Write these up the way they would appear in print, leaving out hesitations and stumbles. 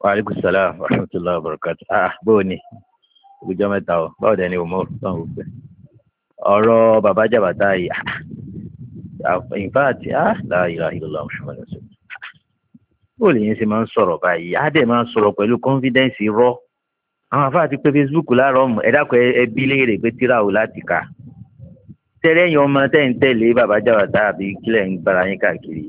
Wa alaikum salaam wa rahmatullahi wa barakatuh. Bó ni ìgbìjọ mẹ́ta o báwo dẹ̀ ni o mọ̀ tán o pé ọ̀rọ̀ bàbá jàbàtà yìí in fact la ilaha illallah Muhammad rasulullah. Bó lè yẹn ṣe máa ń sọ̀rọ̀ báyìí á dẹ̀ máa ń sọ̀rọ̀ pẹ̀lú confidence rọ àwọn àfáà ti pé Facebook láàárọ̀ mọ̀ ẹ dákun ẹbí léèrè pé tíra o láti kà tẹ́lẹ̀yìn ọmọ tẹ́ ń tẹ̀lé bàbá jàbàtà àbí kílẹ̀ ń gbára yín káàkiri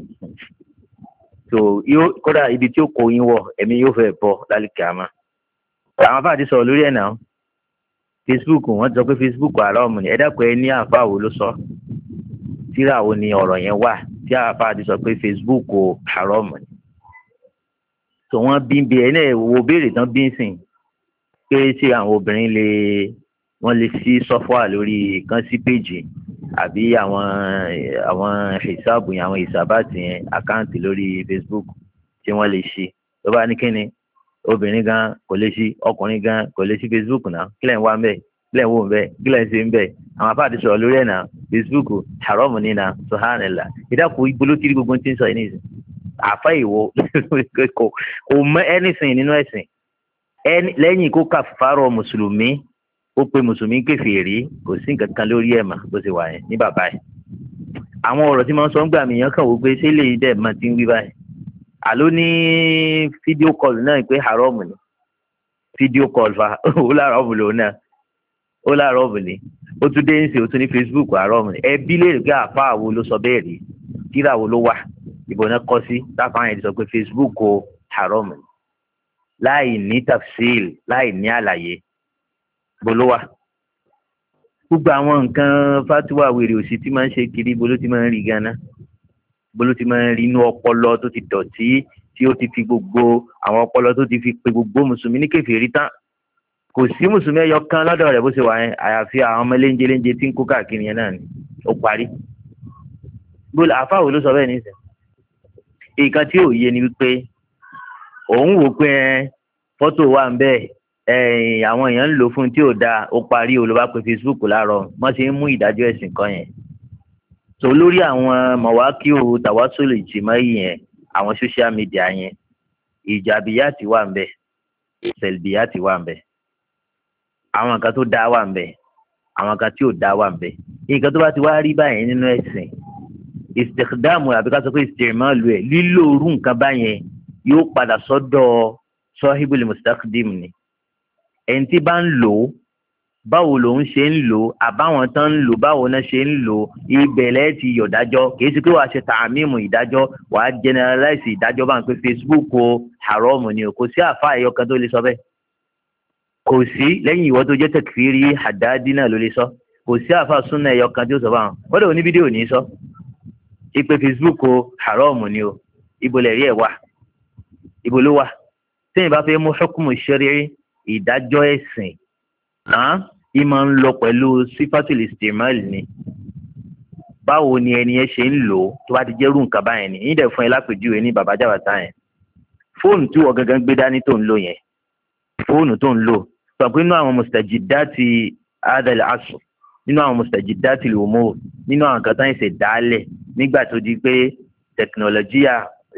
so yóò kódà ibi tí ó kó yín wọ̀ ẹ̀mí yóò fẹ́ bọ́ lálùkẹ́ àmọ́ àwọn àfáà ti sọ̀rọ̀ lórí ẹ̀ náà Facebook wọ́n sọ pé Facebook àrọ́ọ̀mù ni ẹ dákun ẹ ní àfáà wo ló sọ tíra wo ni ọ̀rọ̀ yẹn wà tí àfáà ti sọ pé Facebook àrọ́ọ̀mù ni so wọ́n bí ń bí ẹ náà wo béèrè tán bí ń sìn pé ṣé àwọn obìnrin wọ́n lè sí sọ́fọ́à lórí kan sí péjì àbí àwọn ìsáàbù yẹn àwọn ìsábàtì yẹn àkáǹtì lórí Facebook tí wọ́n lè ṣe tó bá ní kíni obìnrin gan kò lè ṣí ọkùnrin gan kò lè ṣí Facebook náà kílẹ̀ ń wá ń bẹ̀ kílẹ̀ ń wò ń bẹ̀ kílẹ̀ ń ṣe ń bẹ̀ àwọn afáàdì sọ̀rọ̀ lórí ẹ̀ náà Facebook haram ní na subhanallah ìdákùn ìgbóló tí gbogbo ti ń sọ yìí nìyí àfa ìwò kò mọ anything nínú ẹ̀sìn lẹ́yìn kó kà fárọ̀ mùsùlùmí ó pe mùsùlùmí kèfèrí kò sí nǹkan kan lórí ẹ̀ mà bó ṣe wà yẹn ní bàbá yẹn àwọn ọ̀rọ̀ tí wọ́n sọ ń gbà mí yẹn kàn wó pé ṣé lè dẹ̀ mọ́ ti ń wí báyìí àló ní fídíò kọlù náà pé haram ni fídíò kọlù fa ó lára ọ̀bùn lòun náà ó lára ọ̀bùn ni ó tún dé ń ṣe ó tún ní Facebook haram ni ẹbí lè rí pé àfa wo ló sọ bẹ́ẹ̀ rí kíra wo ló wà ìbò náà kọ́ sí táfà yẹn ti sọ pé Facebook haram ni láì ní tafsil láì ní àlàyé bolo wa gbogbo àwọn nǹkan fatiwa wèrè òsì tí máa ń ṣe kiri bolo ti máa ń rí gánà bolo ti máa ń rí inú ọpọlọ tó ti dọ̀tí tí ó ti fi gbogbo àwọn ọpọlọ tó ti fi pe gbogbo mùsùlùmí ní kèfèrí tán kò sí mùsùlùmí ẹyọ kan lọ́dọ̀ rẹ̀ bó ṣe wà yẹn àyàfi àwọn ọmọ léńjé tí ń kó káàkiri yẹn náà ni ó parí bolo àfáwò ló sọ bẹ́ẹ̀ ní ìsìn nǹkan tí ò yé ni wípé òun wò pé fọ́tò wà ń bẹ́ẹ̀ àwọn èèyàn ń lò fún tí ò dáa ó parí olùbá pé Facebook láàárọ̀ wọ́n ṣe ń mú ìdájọ́ ẹ̀sìn kan yẹn so lórí àwọn mọ̀wákìó tàwásólè ìjìmọ̀ yẹn àwọn social media yẹn ìjàbíyàtì wà ń bẹ sẹlbíyàtì wà ń bẹ àwọn nǹkan tó dáa wà ń bẹ àwọn nǹkan tí ò dáa wà ń bẹ nǹkan tó bá ti wá rí báyẹn nínú ẹ̀sìn ìsìtẹ̀dáàmù àbí ká sọ pé ìsìtẹ̀mọ́lù ẹ̀ lílo orú nǹkan báyẹn yóò padà sọ́dọ̀ sọ́híbùlì mùsítàkìdìm ni ẹni tí bá ń lò ó báwo lòun ṣe ń lò ó àbáwọn tán ń lò báwo náà ṣe ń lò ó ìbẹ̀lẹ̀ ti yọ̀dájọ́ kì í ṣe pé wàá ṣe tààmìmù ìdájọ́ wàá generalize ìdájọ́ bá ń pè Facebook haram ni o kò sí àfa ẹ̀yọ kan tó lè sọ bẹ́ẹ̀ kò sí lẹ́yìn ìwọ tó jẹ́ tẹ̀kìfìrí Haddadi náà ló lè sọ kò sí àfa súnà ẹ̀yọ kan tó sọ báwọn wọ́n dẹ̀ oní fídíò ní sọ ìpè Facebook haram ni o ibo lẹ̀ rí ẹ̀ wà ibo ló wà sẹ́yìn bá fẹ́ mú hukumu ṣẹ́rí ìdájọ́ ẹ̀sìn ìmọ̀ ń lọ pẹ̀lú sífàtìl istimal ni báwo ni ẹni yẹn ṣe ń lò ó tó bá ti jẹ́rú nǹkan báyẹn ni yín dẹ̀ fún ẹ lápèjúwe ní bàbá jàbàtà yẹn fóònù tí wọ́n gangan gbé dání tó ń lò yẹn fóònù tó ń lò sọ pé nínú àwọn mustajidati adal asr nínú àwọn mustajidati al-umur nínú àwọn kan tán ṣe dálẹ̀ nígbà tó di pé tẹkinọlọjíà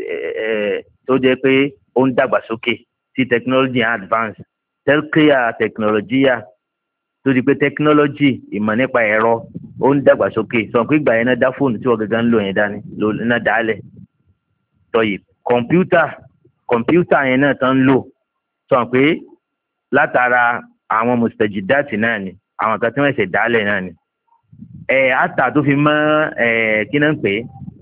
tó jẹ́ pé ó ń dàgbàsókè tí technology advance tẹ́lẹ̀kíyà tẹkinọlọjíà tó di pé technology ìmọ̀ nípa ẹ̀rọ ó ń dàgbàsókè sọ pé ìgbà yẹn náà dá fóònù tí wọ́n gangan ń lò yẹn dání ló náà dálẹ̀ tọ́yì kọ̀mpútà yẹn náà tán ń lò sọ pé látara àwọn mustajidati náà ni àwọn kan tí wọ́n ṣe dálẹ̀ náà ni àtà tó fi mọ́ kí náà ń pè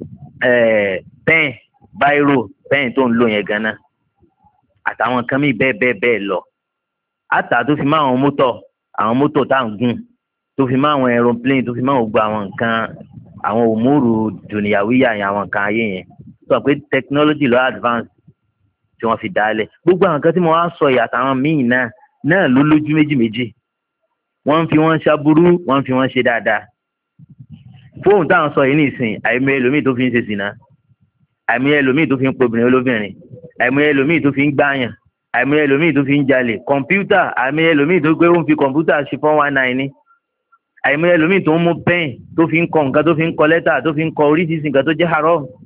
pẹ́ẹ̀n báírò pẹ́ẹ̀n tó ń lò yẹn gan-an àtàwọn kan mí bẹ́ẹ̀ lọ àtà tó fi mọ́ àwọn mọ́tò tá à ń gùn tó fi mọ́ àwọn aeroplane tó fi mọ́ gbogbo àwọn nǹkan àwọn òmùrù dùnìyàwíyà yẹn àwọn nǹkan ayé yẹn sọ pé technology lọ advance tí wọ́n fi dálẹ̀ gbogbo àwọn kan tí mo wá sọ yìí àtàwọn míì náà ló lójú méjì wọ́n ń fi wọ́n ṣaburú wọ́n ń fi wọ́n ṣe dáadáa fóònù táwọn sọ yìí nìsín àìmọye ẹlòmíì tó fi ń ṣe sìnà àìmọye ẹlòmíì tó fi ń pobìnrin olóbìnrin àìmọye ẹlòmíì tó fi ń gbáyàn àìmọye ẹlòmíì tó fi ń jalè kọ̀ǹpútà àìmọye ẹlòmíì tó gbé ó ń fi kọ̀ǹpútà ṣe 419 ní àìmọye ẹlòmíì tó ń mú pẹ́ẹ̀n tó fi ń kọ nǹkan tó fi ń kọ lẹ́tà tó fi ń kọ oríṣiríṣi nǹkan tó jẹ́ haram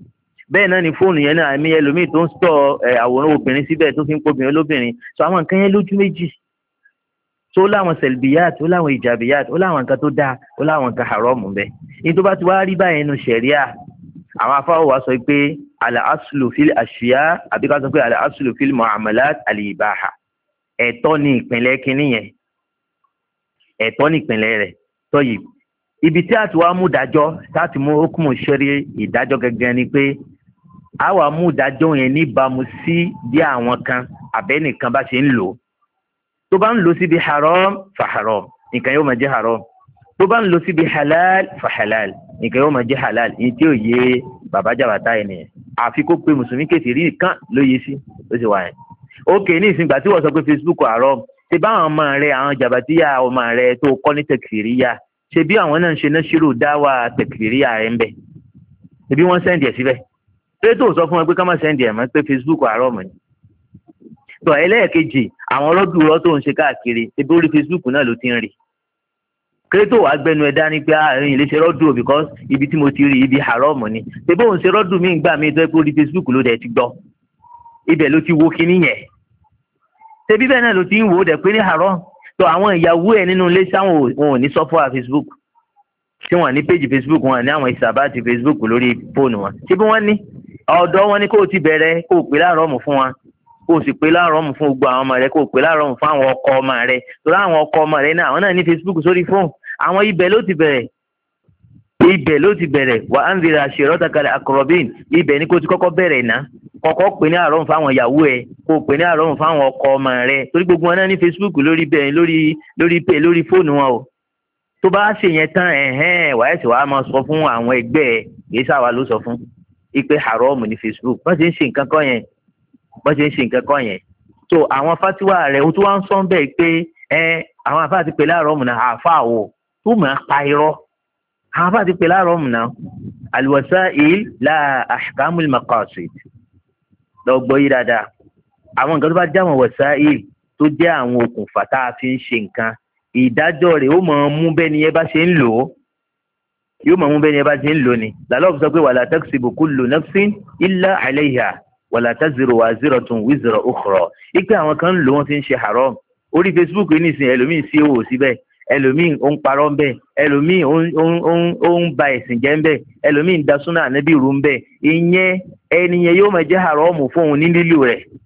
bẹ́ẹ̀ náà ni fóònù yẹn náà àmì ẹlòmíì tó ń sọ àwòrán obìnrin síbẹ̀ tó fi ń pobìnrin olóbìnrin so àwọn nǹkan yẹn lójú méjì tó láwọn sẹlbíyàt ó láwọn ìjàbíyàt ó láwọn nǹkan tó dáa ó láwọn nǹkan haramu bẹ́ẹ̀ ní tó bá ti wá rí báyẹn nínú ṣẹ̀ríà àwọn afáwọ̀ wa sọ pé al-aslu fil ashiya àbí ká sọ pé al-aslu fil mu'amalat al-ibaha ẹ̀tọ́ ní ìpínlẹ̀ kínní yẹn ẹ̀tọ́ ní ìpínlẹ̀ rẹ̀ tọ́yì ibi tí a ti wá mú ìdájọ́ láti mú hukumu ṣẹ́rí ìdájọ́ gẹ́gẹ́ ni pé a wà mú ìdájọ́ yẹn níbàámu sí bí àwọn kan àbẹ́nìkan bá ṣe ń lò tó bá ń lò síbi haram fa haram nǹkan yóò máa jẹ́ haram tó bá ń lò síbi halal fa halal nǹkan yóò máa jẹ́ halal ní tí ò yé bàbá jàbátá yẹn nìyẹn àfi kó pe mùsùlùmí kèfèrí nìkan ló yé sí ló sì wà yẹn. ókè ní ìsìngbà tí wọ́n sọ pé Facebook haram ṣe báwọn ọmọ rẹ àwọn jàbátíyà ọmọ rẹ tó kọ́ ní tẹkfìríyà ṣe bí àwọn náà ń ṣe náṣírò dáwà tẹkfìríyà rẹ ń bẹ̀ ṣe bí wọ́n sẹ́ndì ẹ̀ síbẹ̀ pé tó sọ fún wọn pé ká má sẹ́ndì ẹ̀ mọ́ pé Facebook haram ni. tó ẹlẹ́ẹ̀kejì àwọn ọlọ́dúnrún tó ń ṣe káàkiri ebi orí Facebook náà ló ti ń rí kérétò wàá gbẹnu ẹ dání pé àárín ilé ṣe rọ́dù because ibi tí mo ti rí ibi haram ni ṣe bóun ṣe rọ́dù mí gbà mí tó ẹ pé orí Facebook ló dẹ̀ ti gbọ́ ibẹ̀ ló ti wo kinní yẹn ṣe bíbẹ̀ náà ló ti ń wò ó dẹ̀ pé ní haram tó àwọn ìyàwó ẹ̀ nínú ilé sáwọn wọn ò ní sọ́fọ́ Facebook tí wọ́n ní péjì Facebook wọn ní àwọn ìsàbáàtì Facebook lórí fóònù wọn ṣé bí wọ́n ní ọ̀dọ̀ wọn ni kó o ti bẹ̀rẹ̀ kó o pè láàárọ̀ mù fún wọn kó o sì pè láàárọ̀ mù fún gbogbo àwọn ọmọ rẹ kó o pè láàárọ̀ mù fún àwọn ọkọ ọmọ rẹ torí àwọn ọkọ ọmọ rẹ náà àwọn náà ní Facebook sórí fóònù àwọn ibẹ̀ ló ti bẹ̀rẹ̀ wà á ń rira àṣírọ́tàkàlẹ̀ àkọ́rọ̀bìn ibẹ̀ ni kó o ti kọ́kọ́ bẹ̀rẹ̀ ná kọ́kọ́ pè ní àárọ̀ mù fáwọn ìyàwó ẹ̀ kó o pè ní àárọ̀ mù fáwọn ọkọ ọmọ rẹ torí gbogbo wọn náà ní Facebook lórí bẹ́ẹ̀ lórí fóònù wọn o tó bá ṣe yẹn tán wàá ẹ̀sìn wàá máa sọ fún àwọn ẹgbẹ́ ẹ̀ kì í sáwà ló sọ fún ipe haram ní Facebook bọ́n ṣe ń ṣe nǹkan kọ́ yẹn so àwọn fatiwa rẹ̀ o tó wá ń sọ bẹ́ẹ̀ pé àwọn afá ti pè láàárọ̀ mùnà àfá o tó máa pa irọ́ àwọn afá ti pè láàárọ̀ mùnà al-wasa'il la ahkamul maqasid lọ gbọ́ yí dáadáa àwọn nǹkan tó bá jẹ́ àwọn wasa'il tó jẹ́ àwọn okùnfà tá a fi ń ṣe nǹkan ìdájọ́ rẹ̀ ó máa mú bẹ́ni ẹ bá ṣe ń lò ó yóò máa mú bẹ́ni ẹ bá ṣe ń lò ní làlọ́ sọ pé wala taksibu kullu nafsin illa alayha wala taziru waziratun wizra ukhra ipe àwọn kan ń lò wọ́n fi ń ṣe haram orí Facebook yìí nìsín ẹlòmíín sí òwò síbẹ̀ ẹlòmíín ó ń parọ́ ń bẹ̀ ẹlòmíín ó ń ba ẹ̀sìn jẹ́ ń bẹ̀ ẹlòmíín da súnà ànábì rú ń bẹ̀ ìyẹn ẹnìyẹn yóò máa jẹ́ haram fún òun ní lílò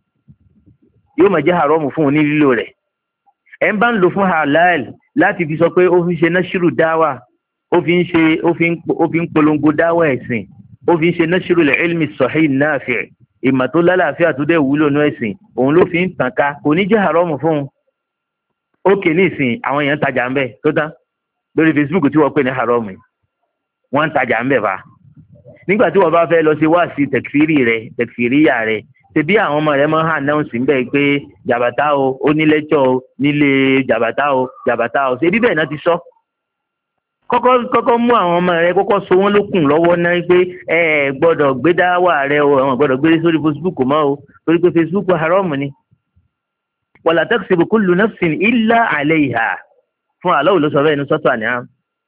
rẹ̀ ẹ̀ ń bá ń lò fún halal láti fi sọ pé ó fi ń ṣe náṣírù dáwà ó fi ń polongo dáwà ẹ̀sìn ó fi ń ṣe náṣírù ilmi sahih nafi' ìmọ̀ tó lálàáfíà tó dẹ̀ wúlò ní ẹ̀sìn òun ló fi ń tàn ká kò ní jẹ́ haram fún un ókè ní ìsìn àwọn èèyàn tajà ń bẹ̀ tó tán lórí Facebook tí wọ́n pè ní haram wọ́n ń tajà ń bẹ̀ bá nígbà tí wọ́n bá fẹ́ lọ sí wáàsí tẹkfìríyà rẹ̀ ṣe bí àwọn ọmọ rẹ̀ máa ń hàn náà sí ń bẹ̀ pé jàbátá o ó ní lẹ́jọ́ o nílé jàbátá o ṣe bí bẹ́ẹ̀ náà ti sọ kọ́kọ́ mú àwọn ọmọ rẹ̀ kọ́kọ́ so wọ́n lókùn lọ́wọ́ náà pé ẹ gbọ́dọ̀ gbé dáwà rẹ̀ o àwọn gbọ́dọ̀ gbé sórí Facebook mọ́ o torí pé Facebook haram ni wala taksibu kullu nafsin illa alayha fún àlọ́ ló sọ bẹ́ẹ̀ ní sọ́tọ̀ àníhàn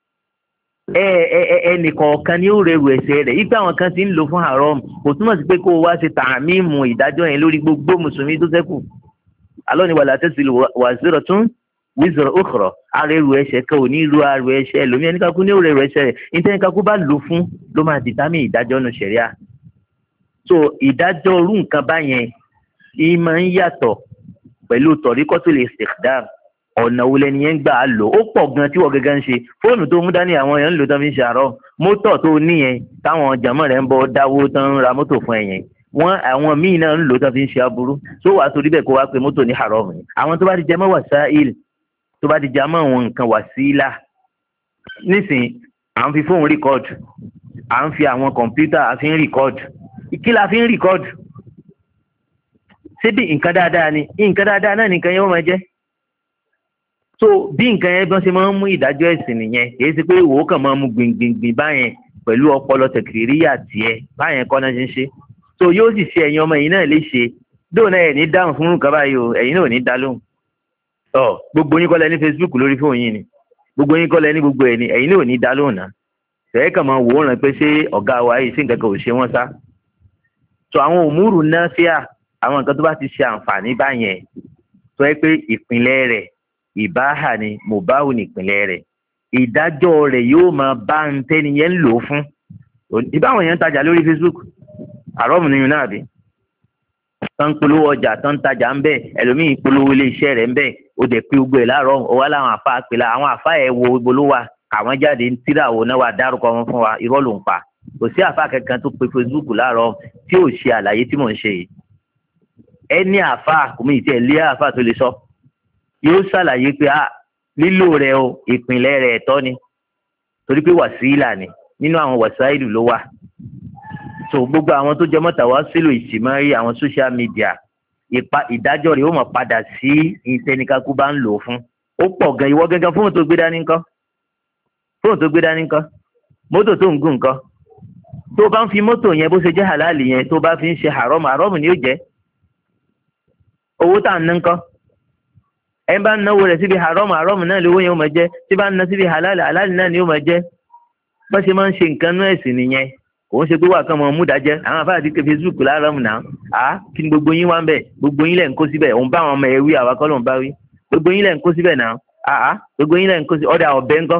ẹnì kọ̀ọ̀kan ni ó rẹrù ẹ̀ṣẹ̀ rẹ̀ ipa àwọn kan ti ń lò fún haram kò túmọ̀ sí pé kó o wá ṣe tààmìmù ìdájọ́ yẹn lórí gbogbo mùsùlùmí tó ṣẹ́kù àlọ́ ni wala taziru waziratun wizra ukhra arẹrù ẹ̀ṣẹ̀ kan ò ní ru arẹrù ẹ̀ṣẹ̀ ẹlòmíì ẹni kakú ní ó rẹrù ẹ̀ṣẹ̀ rẹ̀ nítorí kakú bá lò fún ló máa dìtámì ìdájọ́ nù ṣẹ̀ríà so ìdájọ́ orú nǹkan báyẹn ìmọ̀ ń yàtọ̀ pẹ̀lú tọ̀ríkọ́tul istikdam ọ̀nà wo lẹni yẹn ń gbà á lò ó pọ̀ gan tí wọ́n gẹ́gẹ́ ń ṣe fóònù tó mú dání àwọn èèyàn ń lò tán fi ń ṣe àárọ̀ mọ́tò tó níyẹn táwọn jàmọ́ rẹ̀ ń bọ́ dáwó tán ń ra mọ́tò fún ẹ̀yẹn wọ́n àwọn míì náà ń lò tán fi ń ṣe aburú tó wàá torí bẹ́ẹ̀ kó wá pé mọ́tò ní haram ni àwọn tó bá ti jẹ mọ́ wàsáìl tó bá ti jẹ mọ́ àwọn nǹkan wàsílà nísìnyí à ń fi fóònù rìkọ́dù à ń fi àwọn kọ̀ǹpútà à fi ń rìkọ́dù kí la fi ń rìkọ́dù ṣebí nǹkan dáadáa ni nǹkan dáadáa náà nìkan yẹn wọ́n máa jẹ́ so bí nǹkan yẹn bí wọ́n ṣe máa ń mú ìdájọ́ ẹ̀sìn nìyẹn kì í ṣe pé ìwò kan máa ń mú gbìngbìngbìn báyẹn pẹ̀lú ọpọlọ tẹkìrìyà tiẹ̀ báyẹn kọ́ náà ṣe ń ṣe so yóò sì ṣe ẹ̀yin ọmọ yìí náà lè ṣe dóò náà ẹ̀ ní dáhùn fún nǹkan báyìí o ẹ̀yin náà ò ní dá lóhùn ọ gbogbo yín kọ́ lẹ ní Facebook lórí fóònù yín ni gbogbo yín kọ́ lẹ ní gbogbo ẹ̀ ni ẹ̀yin náà ò ní dá lóhùn náà ṣẹ̀yẹ́ kàn máa wò ó ràn pé ṣé ọ̀gá wa yìí sí nǹkan kan ò ṣe wọ́n sá so àwọn òmùrù náà fíà àwọn nǹkan tó bá ti ṣe àǹfààní báyẹn tó yẹ pé ìpìlẹ̀ rẹ̀ ìbáhà ni mùbáhù ní ìpìlẹ̀ rẹ̀ ìdájọ́ rẹ̀ yóò máa bá ń tẹ́ni yẹn ń lò ó fún ìbáwọn yẹn ń tajà lórí Facebook àrọ́ọ̀mù nìyẹn náà bí tán ń polówó ọjà tán ń tajà ń bẹ ẹlòmíì polówó ilé iṣẹ́ rẹ̀ ń bẹ ó dẹ̀ pé gbogbo ẹ̀ láàárọ̀ ó wá láwọn àfa àpèlà àwọn àfa ẹ̀ wo ìbolówó àwọn jáde ń tíra wo náà wà dárúkọ wọn fún wa irọ́ ló ń pa kò sí àfa kankan tó pe Facebook láàárọ̀ tí ò ṣe àlàyé tí mò ń ṣe yìí ẹni àfa kò mí ìtẹ̀ lé àfa tó lè sọ yóò ṣàlàyé pé lílò rẹ̀ o ìpìlẹ̀ rẹ̀ ẹ̀tọ́ ni torí pé wàsílà ni nínú àwọn wàsáìlù ló wà so gbogbo àwọn tó jẹ mọ́ta wá sílò ìsìmọ́rí àwọn social media ìdájọ́ rẹ̀ ó mọ̀ padà sí ìtẹnikaku bá ń lò fún ó pọ̀ gan ìwọ gangan fóònù tó gbé dání ńkọ́ mọ́tò tó ń gùn ńkọ́ tó bá ń fi mọ́tò yẹn bó ṣe jẹ́ halali yẹn tó bá fi ń ṣe haram ni ó jẹ́ owó tá à ń ná ńkọ́ ẹ bá ń náwó rẹ̀ síbi haram náà lówó yẹn ó máa jẹ́ tí bá ń ná síbi halali náà ni ó máa jẹ́ bá ṣe máa ń ṣe nǹkan náà ẹ̀sìn nìyẹn òun ṣe pé wà kàn mọ́ múdájẹ́ àwọn afáà ti ké Facebook láàárọ̀ náà kí ni gbogbo yín wá ń bẹ̀ gbogbo yín lẹ̀ ń kó síbẹ̀ òun bá àwọn ọmọ ẹ̀ wí àwa kọ́ ló ń bá wí gbogbo yín lẹ̀ ń kó síbẹ̀ náà gbogbo yín lẹ̀ ń kó síbẹ̀ ọ̀dà ọ̀bẹ ńkọ́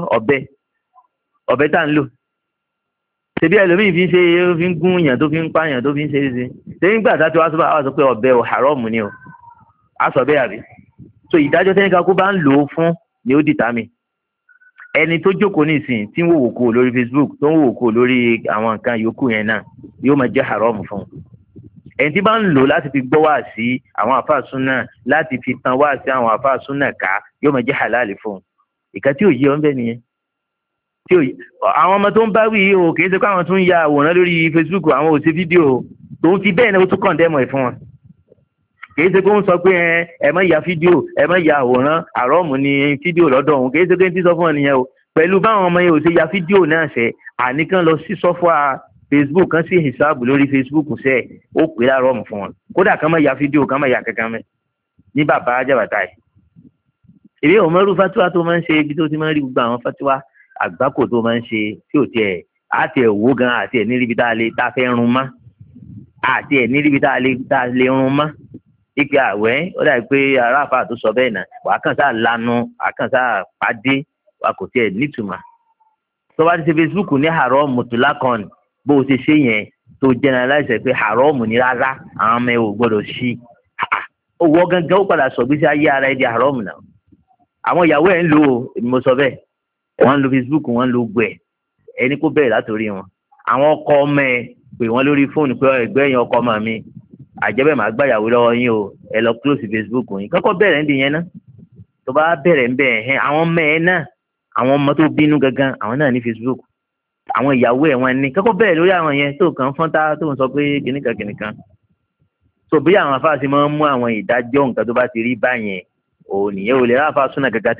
ọ̀bẹ tá à ń lò ṣebí ẹlòmíì fi ń ṣe fi ń gún yàn tó fi ń pààyàn tó fi ń ṣe é ṣe ṣé nígbà tá a ti wá sọ pé ọ̀bẹ ò haram ni o a sọ bẹ́ẹ̀ àbí so ìdájọ́ tẹ́nìkan kó bá ń lò ó fún ni ó dìtàmì ẹni tó jókòó nísìn tí ń wòwò kúrò lórí Facebook tó ń wòwò kúrò lórí àwọn nǹkan yòókù yẹn náà yóò máa jẹ́ haram fún un ẹni tí bá ń lò láti fi gbọ́ wá sí àwọn àfáà súnà láti fi tan wá sí àwọn àfáà súnà ká yóò máa jẹ́ halali fún un ìka tí ò yé ọ ń bẹ nìyẹn tí ò yé àwọn ọmọ tó ń bá wí yìí o kì í ṣe pé àwọn tún ń ya àwòrán lórí Facebook àwọn ò ṣe fídíò tó ń fi bẹ́ẹ̀ náà ó tún kọ̀ǹdẹ́mọ̀ ẹ̀ fún wọn kìí ṣe pé ó ń sọ pé ẹ má ya fídíò ẹ má ya àwòrán àrọ́ọ̀mù ni fídíò lọ́dọ̀ òun kìí ṣe pé ń tí sọ fún ọ nìyẹn o pẹ̀lú báwọn ọmọ yẹn ò ṣe ya fídíò náà ṣe àníkàn lọ sí sọ́fà Facebook kan sí ìsáàbù lórí Facebook ṣe ó pè láàrọ́ọ̀mù fún wọn kódà kan má ya fídíò kan má ya kankan mẹ́ ní bàbá jàbàtà yìí. èmi ò mọ̀rú fatiwa tó máa ń ṣe ibi tó ti máa ń rí gbogbo àwọn fatiwa àgbákò tó máa ń ṣe tí ò tiẹ̀ àti ẹ̀ wó gan àti ẹ̀ níbi tá a fẹ́ run mọ́ àti ẹ̀ níbi tá a lè run mọ́ ike àwẹ̀ ó dàbí pé aráàfà tó sọ bẹ́ẹ̀ náà wàá kàn sáà lanu wàá kàn sáà pàdé wàá kò tiẹ̀ nítumọ̀ tó bá ti ṣe Facebook ní haram mutulakan bó o ṣe ṣe yẹn tó generalize pé haram ní rárá àwọn ọmọ ẹ ò gbọdọ̀ ṣí owó gangan ó padà sọ gbèsè ayé ara ẹ di haram náà àwọn ìyàwó ẹ ń lò ó èmi mo sọ bẹ́ẹ̀ wọ́n ń lo Facebook wọ́n ń lo gbẹ ẹni kó bẹ̀rẹ̀ látòrí wọn àwọn ọkọ ọmọ ẹ pè wọ́n lórí fóònù pé ẹgbẹ́ yẹn ọkọ ọmọ mi àjẹbẹ́ màá gbàyàwó lọ́wọ́ yín o ẹ lọ close Facebook yín kọ́kọ́ bẹ̀rẹ̀ ń bì yẹn náà tó bá bẹ̀rẹ̀ ń bẹ̀ ẹ̀ àwọn ọmọ ẹ̀ náà àwọn ọmọ tó bínú gangan àwọn náà ní Facebook àwọn ìyàwó ẹ̀ wọn ní kọ́kọ́ bẹ̀rẹ̀ lórí àwọn yẹn tó kàn fọ́ntá tó ń sọ pé kìnnìkan tó bí àwọn afáàsì máa ń mú àwọn ìdájọ́ nǹkan tó bá ti rí báyẹn ò nìyẹn ò lè ráfà súnà gàgà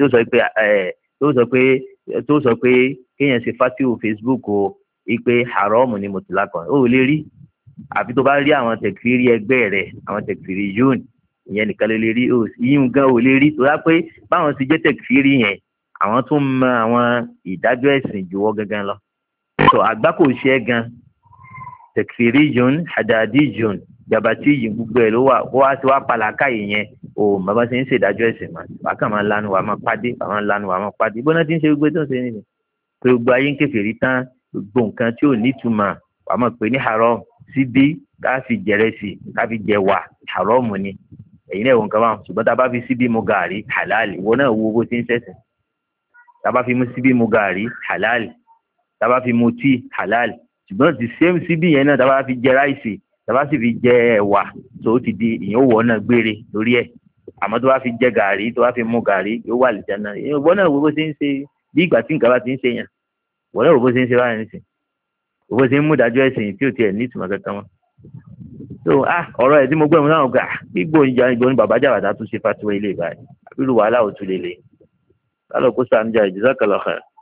tó sọ pé kéèyàn ṣe fátíwò Facebook o ipe haram ni mutlakan ó lè rí àfi tó bá rí àwọn tẹ̀kìrì ẹgbẹ́ rẹ̀ àwọn tẹ̀kìrì yún ìyẹn nìkan lè rí yíyún gan ò lè rí tó yá pé báwọn ti jẹ́ tẹ̀kìrì yẹn àwọn tún mọ àwọn ìdájọ́ ẹ̀sìn jùwọ́ gangan lọ. tó àgbákò ṣe é gan tẹ̀kìrì yún hadadi yún jabati yìí gbogbo ẹ̀ ló wà wá sí wá palaka yìí yẹn o bàbá ṣe ń ṣèdájọ́ ẹ̀sìn mà wà kàn máa lanu wà máa pàdé àwọn lanu wà máa pàdé bọ́nà tí ń ṣe gbogbo tó ń ṣe nìyẹn pé gbogbo ayé ń kèfèrí tán gbogbo nǹkan tí ò nítumọ̀ wà máa pè ní haram síbí ká fi jẹrẹsì ká fi jẹwà haramu ni èyí náà wọ nǹkan báwọn ṣùgbọ́n tá a bá fi síbí mu gàrí halali ìwọ náà wo bó ti ń ṣẹ̀sìn tá a bá fi mu síbí mu gàrí halali tá a bá fi mu tíì halali ṣùgbọ́n ti same síbí yẹn náà tá a bá fi jẹ ráìsì tá a bá sì fi jẹ ẹ̀wà tó ti di ìyẹn wọ náà gbére lórí ẹ̀ àmọ́ tó bá fi jẹ gàrí tó bá fi mu gàrí yóò wà lìjẹ́ náà ìwọ náà wo bó ti ń ṣe bí ìgbà tí nǹkan bá ti ń ṣe yàn ìwọ náà wo bó ti ń ṣe báyìí nísìn owó ṣe ń mú ìdájọ́ ẹ̀sìn tí ò tiẹ̀ ní ìtumọ̀ kankan wọn. so ọ̀rọ̀ ẹ̀ tí mo gbọ́ ìmúná ọ̀gá gbígbó ìgbó ní bàbá jàbàtà tún ṣe fatiwa ilé ìbáyìí àbí lu wàhálà òtún lélẹ̀ kálọ̀ kó sànújà ìjìzá kàlọ̀